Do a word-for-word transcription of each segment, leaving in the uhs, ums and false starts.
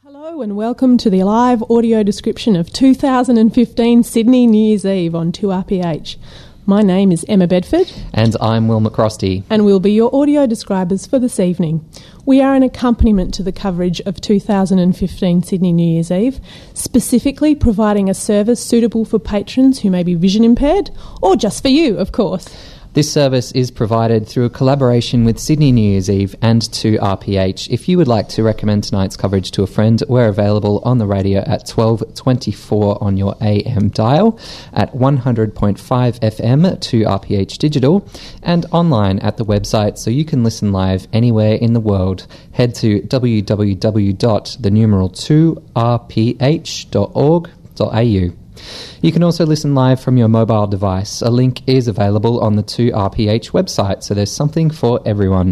Hello and welcome to the live audio description of two thousand fifteen Sydney New Year's Eve on two R P H. My name is Emma Bedford. And I'm Will McCrosty. And we'll be your audio describers for this evening. We are an accompaniment to the coverage of two thousand fifteen Sydney New Year's Eve, specifically providing a service suitable for patrons who may be vision impaired, or just for you, of course. This service is provided through a collaboration with Sydney New Year's Eve and two R P H. If you would like to recommend tonight's coverage to a friend, we're available on the radio at twelve twenty-four on your A M dial, at one hundred point five F M, two R P H Digital, and online at the website so you can listen live anywhere in the world. Head to w w w dot the numeral two r p h dot org dot a u. You can also listen live from your mobile device. A link is available on the two R P H website, so there's something for everyone.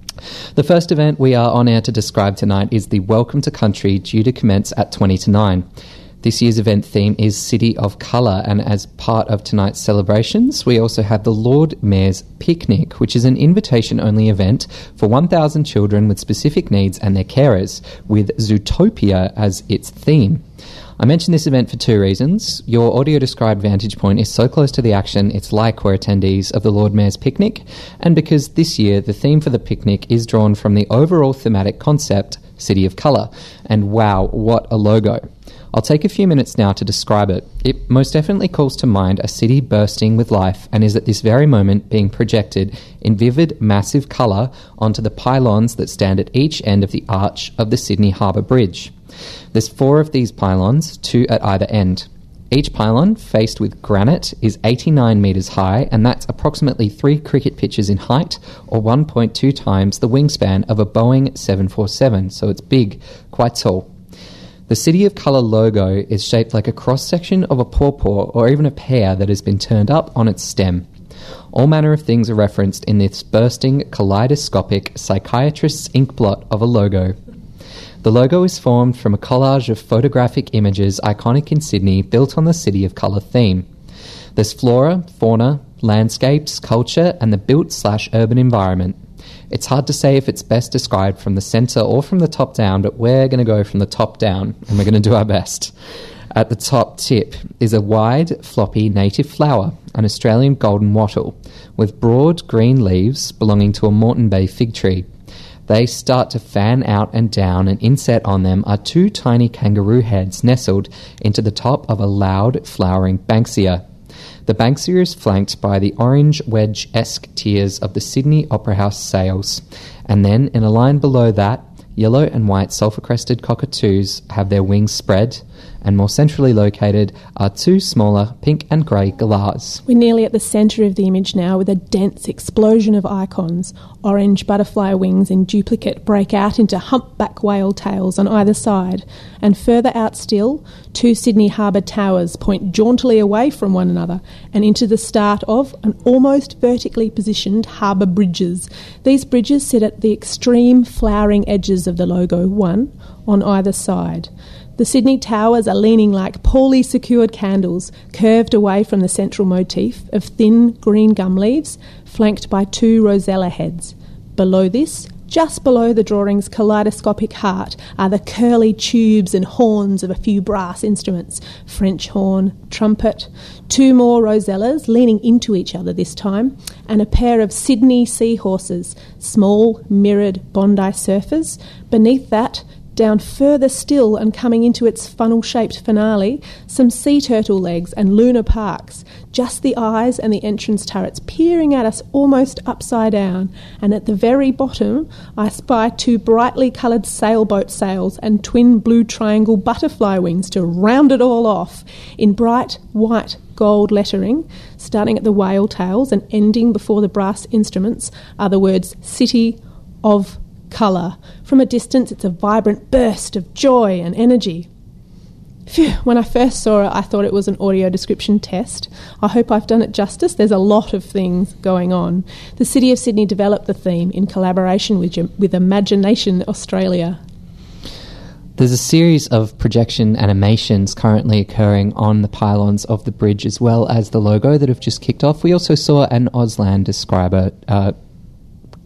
The first event we are on air to describe tonight is the Welcome to Country, due to commence at twenty to nine. This year's event theme is City of Colour, and as part of tonight's celebrations, we also have the Lord Mayor's Picnic, which is an invitation-only event for one thousand children with specific needs and their carers, with Zootopia as its theme. I mention this event for two reasons. Your audio-described vantage point is so close to the action, it's like we're attendees of the Lord Mayor's Picnic, and because this year the theme for the picnic is drawn from the overall thematic concept, City of Colour. And wow, what a logo. I'll take a few minutes now to describe it. It most definitely calls to mind a city bursting with life and is at this very moment being projected in vivid, massive colour onto the pylons that stand at each end of the arch of the Sydney Harbour Bridge. There's four of these pylons, two at either end. Each pylon, faced with granite, is eighty-nine metres high, and that's approximately three cricket pitches in height, or one point two times the wingspan of a Boeing seven forty-seven, so it's big, quite tall. The City of Colour logo is shaped like a cross-section of a pawpaw or even a pear that has been turned up on its stem. All manner of things are referenced in this bursting, kaleidoscopic, psychiatrist's inkblot of a logo. The logo is formed from a collage of photographic images iconic in Sydney, built on the City of Colour theme. There's flora, fauna, landscapes, culture, and the built slash urban environment. It's hard to say if it's best described from the centre or from the top down, but we're going to go from the top down, and we're going to do our best. At the top tip is a wide, floppy native flower, an Australian golden wattle, with broad green leaves belonging to a Moreton Bay fig tree. They start to fan out and down, and inset on them are two tiny kangaroo heads nestled into the top of a loud, flowering banksia. The banksia is flanked by the orange wedge-esque tiers of the Sydney Opera House sails, and then, in a line below that, yellow and white sulphur-crested cockatoos have their wings spread, and more centrally located are two smaller pink and grey galahs. We're nearly at the centre of the image now, with a dense explosion of icons. Orange butterfly wings in duplicate break out into humpback whale tails on either side, and further out still, two Sydney Harbour towers point jauntily away from one another and into the start of an almost vertically positioned harbour bridges. These bridges sit at the extreme flowering edges of the logo, one on either side. The Sydney towers are leaning like poorly secured candles, curved away from the central motif of thin green gum leaves, flanked by two rosella heads. Below this, just below the drawing's kaleidoscopic heart, are the curly tubes and horns of a few brass instruments, French horn, trumpet, two more rosellas leaning into each other this time, and a pair of Sydney seahorses, small, mirrored Bondi surfers. Beneath that, down further still and coming into its funnel-shaped finale, some sea turtle legs and lunar parks, just the eyes and the entrance turrets peering at us almost upside down, and at the very bottom I spy two brightly coloured sailboat sails and twin blue triangle butterfly wings to round it all off in bright white gold lettering. Starting at the whale tails and ending before the brass instruments are the words City of Colour. From a distance, it's a vibrant burst of joy and energy. Phew, when I first saw it, I thought it was an audio description test. I hope I've done it justice. There's a lot of things going on. The City of Sydney developed the theme in collaboration with, with Imagination Australia. There's a series of projection animations currently occurring on the pylons of the bridge, as well as the logo that have just kicked off. We also saw an Auslan describer uh,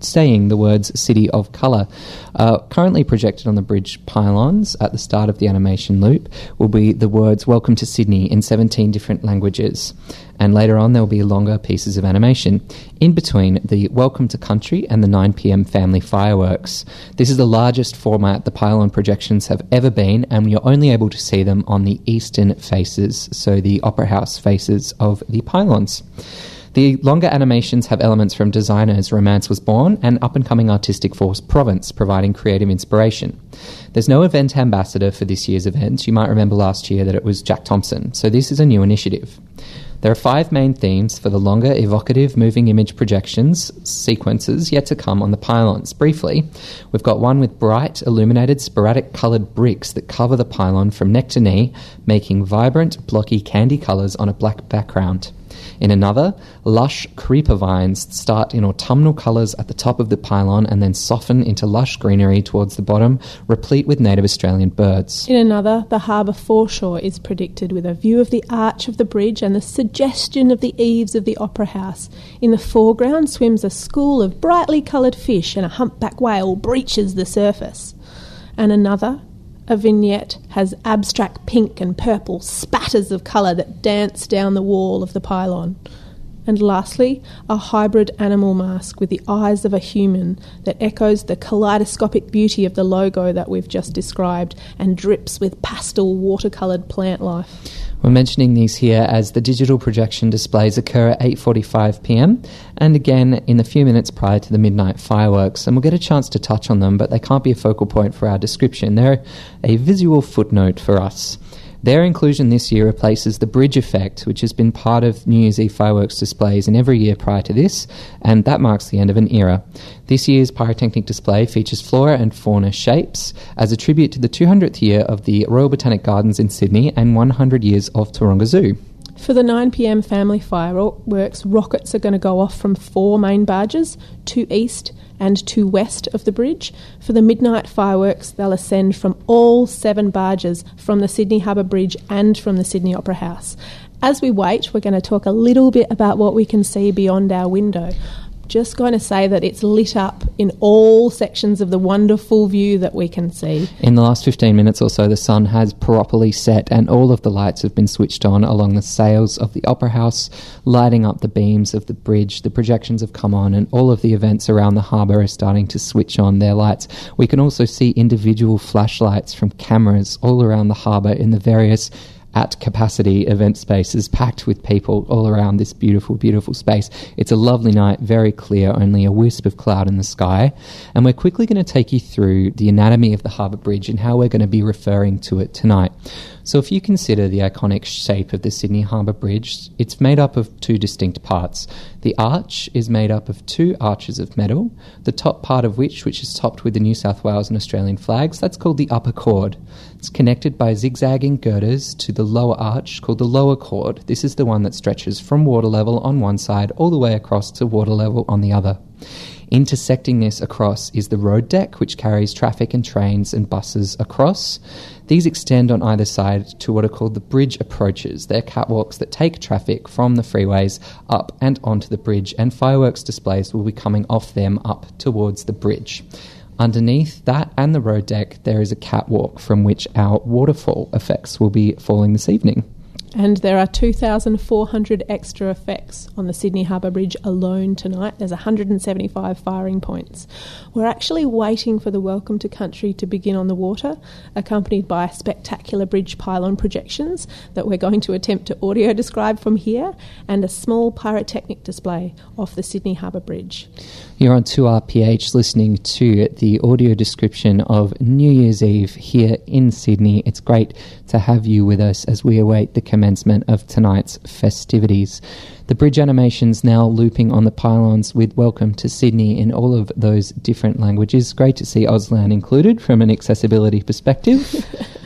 saying the words City of Colour. Uh, currently projected on the bridge pylons at the start of the animation loop will be the words Welcome to Sydney in seventeen different languages. And later on, there will be longer pieces of animation in between the Welcome to Country and the nine p.m. family fireworks. This is the largest format the pylon projections have ever been, and you're only able to see them on the eastern faces, so the Opera House faces of the pylons. The longer animations have elements from designers Romance Was Born and up-and-coming artistic force Province, providing creative inspiration. There's no event ambassador for this year's event. You might remember last year that it was Jack Thompson, so this is a new initiative. There are five main themes for the longer, evocative, moving image projections sequences yet to come on the pylons. Briefly, we've got one with bright, illuminated, sporadic coloured bricks that cover the pylon from neck to knee, making vibrant, blocky candy colours on a black background. In another, lush creeper vines start in autumnal colours at the top of the pylon and then soften into lush greenery towards the bottom, replete with native Australian birds. In another, the harbour foreshore is predicted with a view of the arch of the bridge and the suggestion of the eaves of the Opera House. In the foreground swims a school of brightly coloured fish and a humpback whale breaches the surface. And another, a vignette, has abstract pink and purple spatters of colour that dance down the wall of the pylon. And lastly, a hybrid animal mask with the eyes of a human that echoes the kaleidoscopic beauty of the logo that we've just described and drips with pastel watercoloured plant life. We're mentioning these here as the digital projection displays occur at eight forty-five p.m. and again in the few minutes prior to the midnight fireworks, and we'll get a chance to touch on them, but they can't be a focal point for our description. They're a visual footnote for us. Their inclusion this year replaces the bridge effect, which has been part of New Year's Eve fireworks displays in every year prior to this, and that marks the end of an era. This year's pyrotechnic display features flora and fauna shapes as a tribute to the two hundredth year of the Royal Botanic Gardens in Sydney and one hundred years of Taronga Zoo. For the nine p.m. family fireworks, rockets are going to go off from four main barges, two east and two west of the bridge. For the midnight fireworks, they'll ascend from all seven barges from the Sydney Harbour Bridge and from the Sydney Opera House. As we wait, we're going to talk a little bit about what we can see beyond our window. Just going to say that it's lit up in all sections of the wonderful view that we can see. In the last fifteen minutes or so, the sun has properly set and all of the lights have been switched on along the sails of the Opera House, lighting up the beams of the bridge. The projections have come on and all of the events around the harbour are starting to switch on their lights. We can also see individual flashlights from cameras all around the harbour in the various at capacity event spaces packed with people all around this beautiful, beautiful space. It's a lovely night, very clear, only a wisp of cloud in the sky. And we're quickly going to take you through the anatomy of the Harbour Bridge and how we're going to be referring to it tonight. So if you consider the iconic shape of the Sydney Harbour Bridge, it's made up of two distinct parts. The arch is made up of two arches of metal, the top part of which, which is topped with the New South Wales and Australian flags, that's called the upper chord. It's connected by zigzagging girders to the lower arch called the lower chord. This is the one that stretches from water level on one side all the way across to water level on the other. Intersecting this across is the road deck, which carries traffic and trains and buses across. These extend on either side to what are called the bridge approaches. They're catwalks that take traffic from the freeways up and onto the bridge, and fireworks displays will be coming off them up towards the bridge. Underneath that and the road deck, there is a catwalk from which our waterfall effects will be falling this evening. And there are two thousand four hundred extra effects on the Sydney Harbour Bridge alone tonight. There's one hundred seventy-five firing points. We're actually waiting for the Welcome to Country to begin on the water, accompanied by spectacular bridge pylon projections that we're going to attempt to audio describe from here, and a small pyrotechnic display off the Sydney Harbour Bridge. You're on two R P H listening to the audio description of New Year's Eve here in Sydney. It's great to have you with us as we await the commencement of tonight's festivities. The bridge animations now looping on the pylons with Welcome to Sydney in all of those different languages. Great to see Auslan included from an accessibility perspective.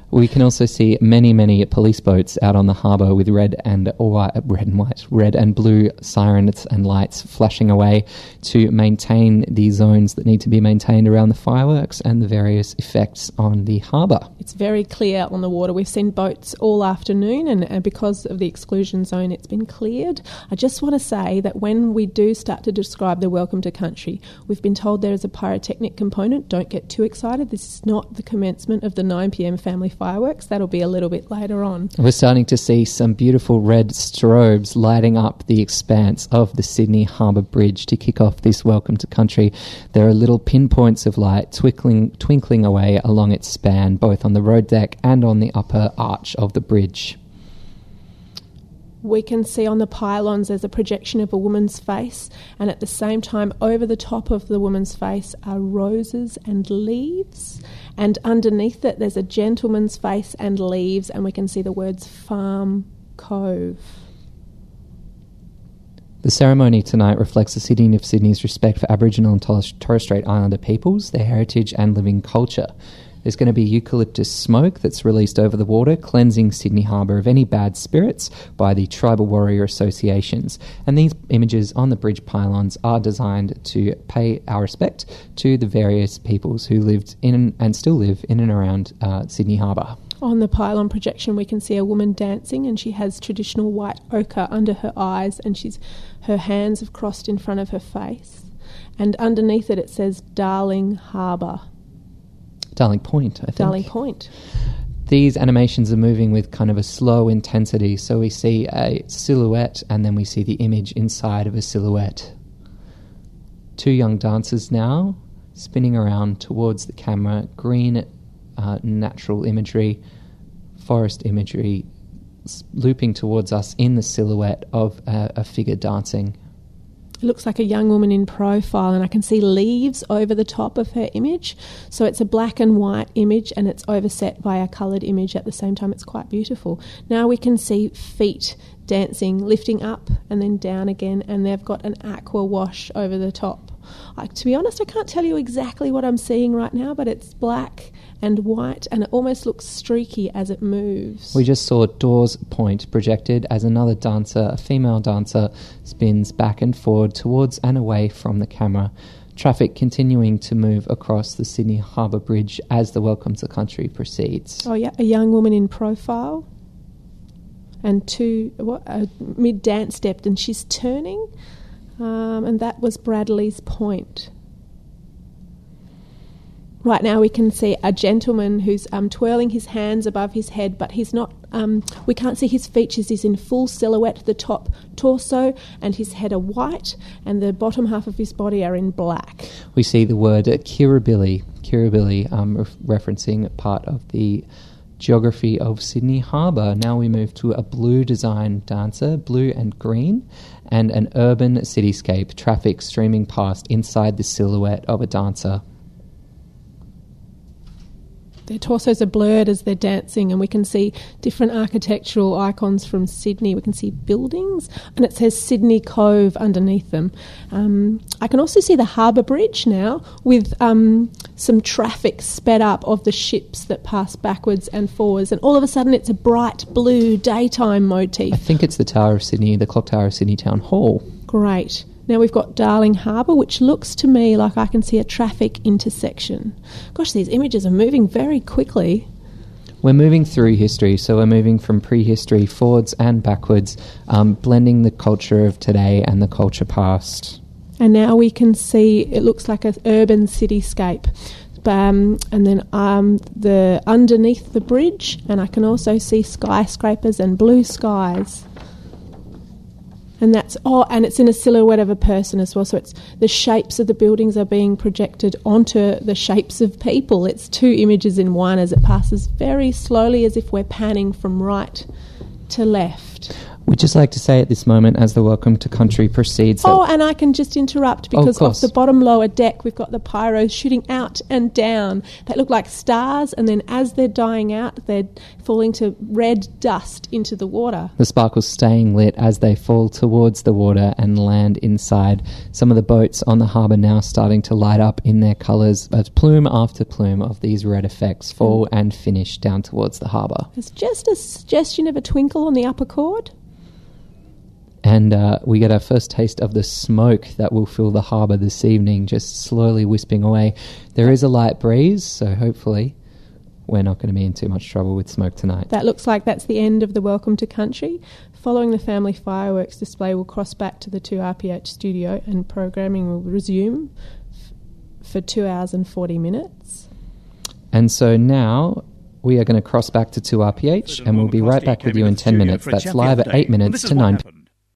We can also see many, many police boats out on the harbour with red and white, red and white, red and blue sirens and lights flashing away to maintain the zones that need to be maintained around the fireworks and the various effects on the harbour. It's very clear on the water. We've seen boats all afternoon, and, and because of the exclusion zone, it's been cleared. I just want to say that when we do start to describe the Welcome to Country, we've been told there is a pyrotechnic component. Don't get too excited. This is not the commencement of the nine p.m. family fireworks. That'll be a little bit later on. We're starting to see some beautiful red strobes lighting up the expanse of the Sydney Harbour Bridge to kick off this Welcome to Country. There are little pinpoints of light twinkling, twinkling away along its span, both on the road deck and on the upper arch of the bridge. We can see on the pylons there's a projection of a woman's face, and at the same time over the top of the woman's face are roses and leaves, and underneath it there's a gentleman's face and leaves, and we can see the words Farm Cove. The ceremony tonight reflects the City of Sydney's respect for Aboriginal and Torres Strait Islander peoples, their heritage and living culture. There's going to be eucalyptus smoke that's released over the water, cleansing Sydney Harbour of any bad spirits by the tribal warrior associations. And these images on the bridge pylons are designed to pay our respect to the various peoples who lived in and still live in and around uh, Sydney Harbour. On the pylon projection we can see a woman dancing, and she has traditional white ochre under her eyes, and she's her hands have crossed in front of her face. And underneath it it says Darling Harbour. Darling Point, I think. Darling Point. These animations are moving with kind of a slow intensity, so we see a silhouette and then we see the image inside of a silhouette. Two young dancers now, spinning around towards the camera, green uh, natural imagery, forest imagery, looping towards us in the silhouette of a, a figure dancing. It looks like a young woman in profile, and I can see leaves over the top of her image. So it's a black and white image, and it's overset by a coloured image at the same time. It's quite beautiful. Now we can see feet dancing, lifting up and then down again, and they've got an aqua wash over the top. I, to be honest, I can't tell you exactly what I'm seeing right now, but it's black and white, and it almost looks streaky as it moves. We just saw Dawes Point projected as another dancer, a female dancer, spins back and forward towards and away from the camera. Traffic continuing to move across the Sydney Harbour Bridge as the Welcome to Country proceeds. Oh yeah, a young woman in profile, and two what, a mid-dance step, and she's turning, um, and that was Bradley's Point. Right now we can see a gentleman who's um, twirling his hands above his head, but he's not, um, we can't see his features. He's in full silhouette. The top torso and his head are white, and the bottom half of his body are in black. We see the word Kirribilli, Kirribilli um, re- referencing part of the geography of Sydney Harbour. Now we move to a blue design dancer, blue and green, and an urban cityscape, traffic streaming past inside the silhouette of a dancer. Their torsos are blurred as they're dancing, and we can see different architectural icons from Sydney. We can see buildings, and it says Sydney Cove underneath them. Um, I can also see the harbour bridge now with um, some traffic sped up of the ships that pass backwards and forwards, and all of a sudden it's a bright blue daytime motif. I think it's the Tower of Sydney, the Clock Tower of Sydney Town Hall. Great. Now we've got Darling Harbour, which looks to me like I can see a traffic intersection. Gosh, these images are moving very quickly. We're moving through history, so we're moving from prehistory forwards and backwards, um, blending the culture of today and the culture past. And now we can see, it looks like an urban cityscape. Um, and then um, the underneath the bridge, and I can also see skyscrapers and blue skies. And that's oh, and it's in a silhouette of a person as well. So it's the shapes of the buildings are being projected onto the shapes of people. It's two images in one as it passes very slowly, as if we're panning from right to left. We'd just like to say at this moment, as the Welcome to Country proceeds... Oh, and I can just interrupt because oh, of off the bottom lower deck we've got the pyros shooting out and down. They look like stars, and then as they're dying out, they're falling to red dust into the water. The sparkles staying lit as they fall towards the water and land inside. Some of the boats on the harbour now starting to light up in their colours as plume after plume of these red effects fall mm. and finish down towards the harbour. There's just a suggestion of a twinkle on the upper chord. And uh, we get our first taste of the smoke that will fill the harbour this evening, just slowly wisping away. There is a light breeze, so hopefully we're not going to be in too much trouble with smoke tonight. That looks like that's the end of the Welcome to Country. Following the family fireworks display, we'll cross back to the two R P H studio and programming will resume f- for two hours and forty minutes. And so now... we are going to cross back to two R P H and we'll be right back with you in ten minutes. That's live at eight minutes to nine p.m.